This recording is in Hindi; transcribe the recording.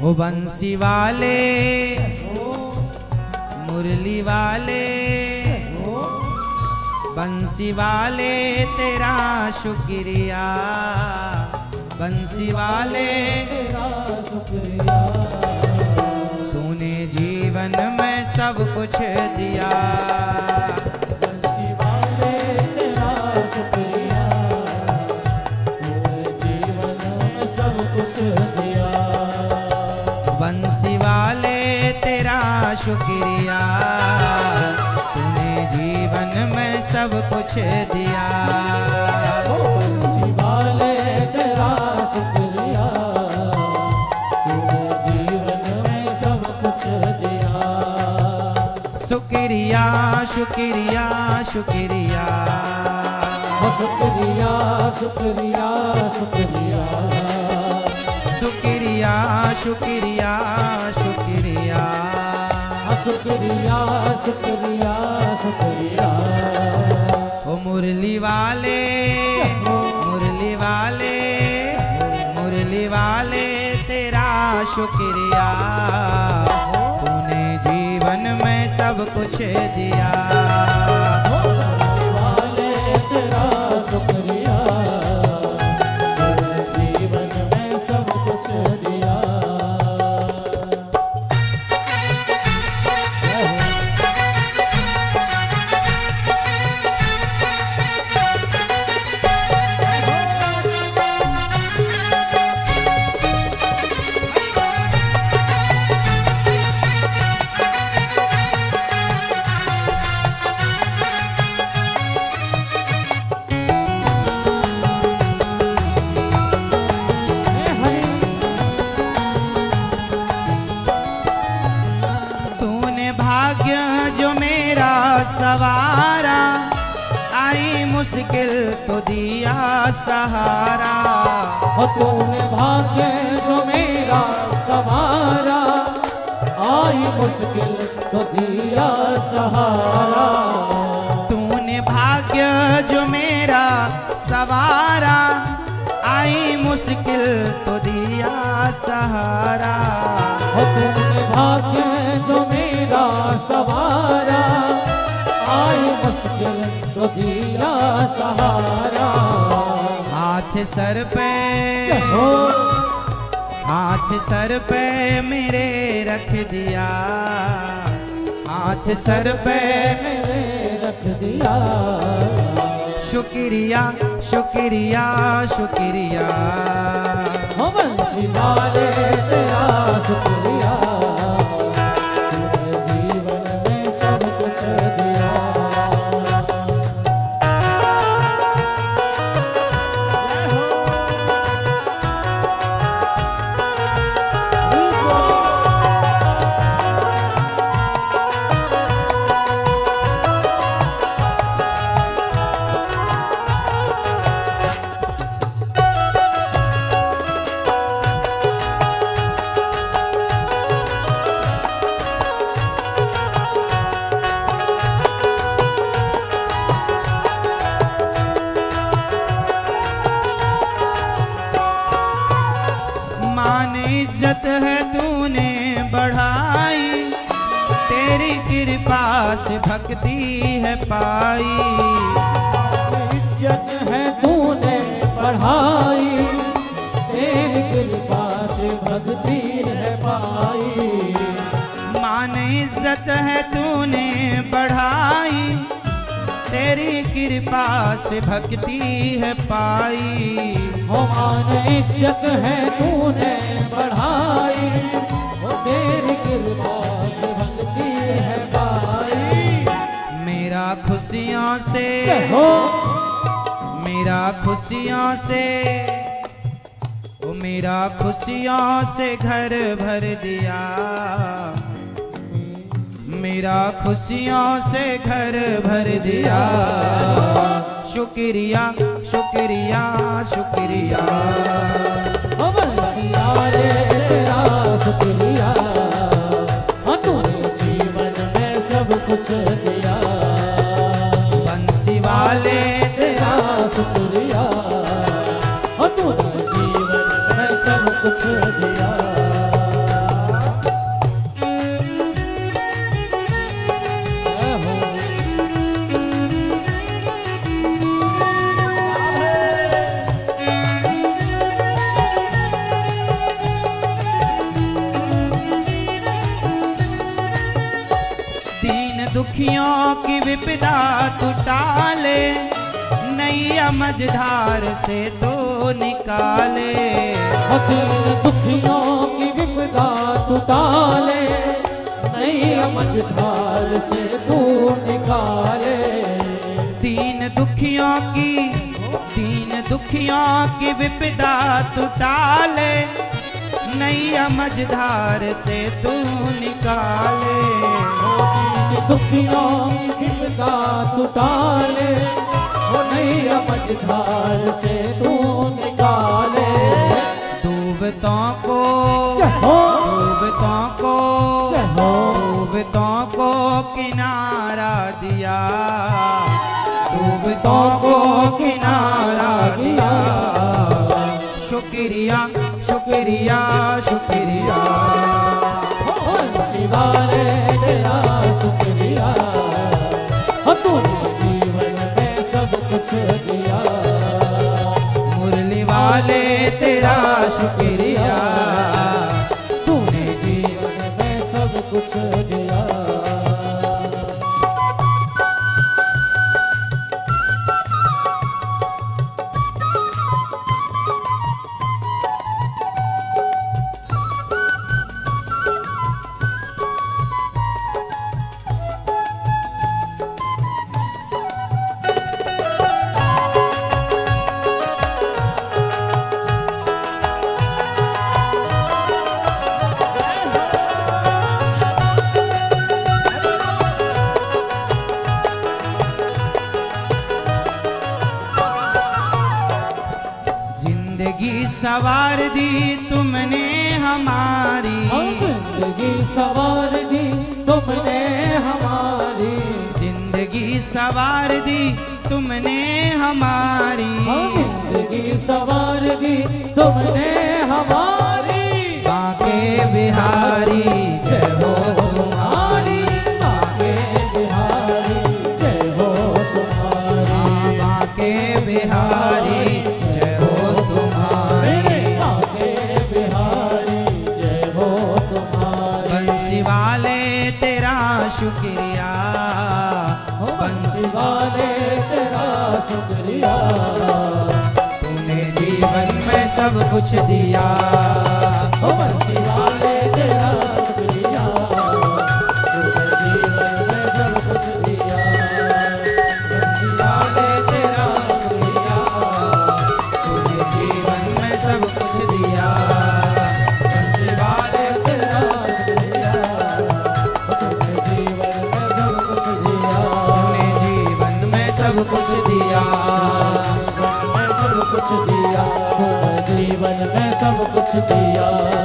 ओ बंसी वाले मुरली वाले, बंसी वाले तेरा शुक्रिया, बंसी वाले तेरा शुक्रिया। तूने जीवन में सब कुछ दिया, बंसी वाले तेरा शुक्रिया, तूने जीवन में सब कुछ दिया। बंसी वाले तेरा शुक्रिया, तूने जीवन में सब कुछ दिया। बंसी वाले तेरा शुक्रिया, तूने जीवन में सब कुछ दिया। शुक्रिया शुक्रिया शुक्रिया, शुक्रिया शुक्रिया शुक्रिया, शुक्रिया शुक्रिया शुक्रिया, शुक्रिया शुक्रिया शुक्रिया। ओ मुरली वाले मुरली वाले मुरली वाले तेरा शुक्रिया, तूने जीवन में सब कुछ दिया। वाले तेरा शुक्रिया, तूने जीवन में सब कुछ दिया। तूने भाग्य जो मेरा सवारा, आई मुश्किल तो दिया सहारा। और तूने भाग्य जो मेरा सवारा, आई मुश्किल तो दिया सहारा। तूने भाग्य जो मेरा सवारा, आई मुश्किल तो दिया सहारा। और तूने भाग्य जो मेरा सवारा, आई मुश्किल तो दिया सहारा। हाथ सर पे हो हाथ सर पे मेरे रख दिया, हाथ सर पे मेरे रख दिया। शुक्रिया शुक्रिया शुक्रिया, हो बंसी वाले तेरा शुक्रिया, तूने जीवन में सब कुछ दिया। मान इज्जत है तूने बढ़ाई, तेरी कृपा से भक्ति है पाई। इज्जत है तूने बढ़ाई, तेरी कृपा से भक्ति है पाई। मान इज्जत है तूने बढ़ाई, तेरी कृपा से भक्ति है पाई। हो मान इज्जत है तूने बढ़ाई, वो तेरी कृपा से भक्ति है पाई। मेरा खुशियों से हो मेरा खुशियों से ओ मेरा खुशियों से घर भर दिया, मेरा खुशियों से घर भर दिया। शुक्रिया शुक्रिया शुक्रिया, हो बंसी वाले तेरा शुक्रिया, हाँ तूने जीवन में सब कुछ दिया। बंसी वाले तेरा शुक्रिया, हाँ तूने जीवन में सब कुछ दिया। दुखियों की विपदा तू टाले, नैया मझधार से तू निकाले। दीन दुखियों की विपदा तू टाले, नैया मझधार से तू निकाले। दीन दुखियों की विपदा तू टाले, नैया मझधार से तू निकाले। दुखियों की विपदा तू टाले, वो नैया मझधार से तू निकाले। डूबतों को किनारा दिया, डूबतों को किनारा दिया। शुक्रिया शुक्रिया शुक्रिया, शिवारे तेरा शुक्रिया, तूने जीवन में सब कुछ दिया। मुरली वाले तेरा शुक्रिया, तूने जीवन में सब कुछ दिया। जिंदगी सवार दी तुमने हमारी, जिंदगी सवार दी तुमने हमारी। जिंदगी सवार दी तुमने हमारी। जिंदगी सवार दी तुमने हमारी। बांके बिहारी जय हो तुम्हारी, बांके बिहारी जय हो तुम्हारी। बांके बिहारी जय हो तुम्हारी। बांके बिहारी जय हो तुम्हारी। बंसी वाले तेरा शुक्रिया, बंसी वाले तेरा शुक्रिया, तूने जीवन में सब कुछ दिया। बंसी वाले तेरा शुक्रिया, तूने जीवन में सब कुछ दिया। बंसी वाले तेरा शुक्रिया, तूने जीवन में सब कुछ दिया। बंसी वाले तेरा शुक्रिया, तूने जीवन में सब कुछ दिया। तूने जीवन में सब कुछ दिया। जीवन में सब कुछ दिया, तूने जीवन में सब कुछ दिया।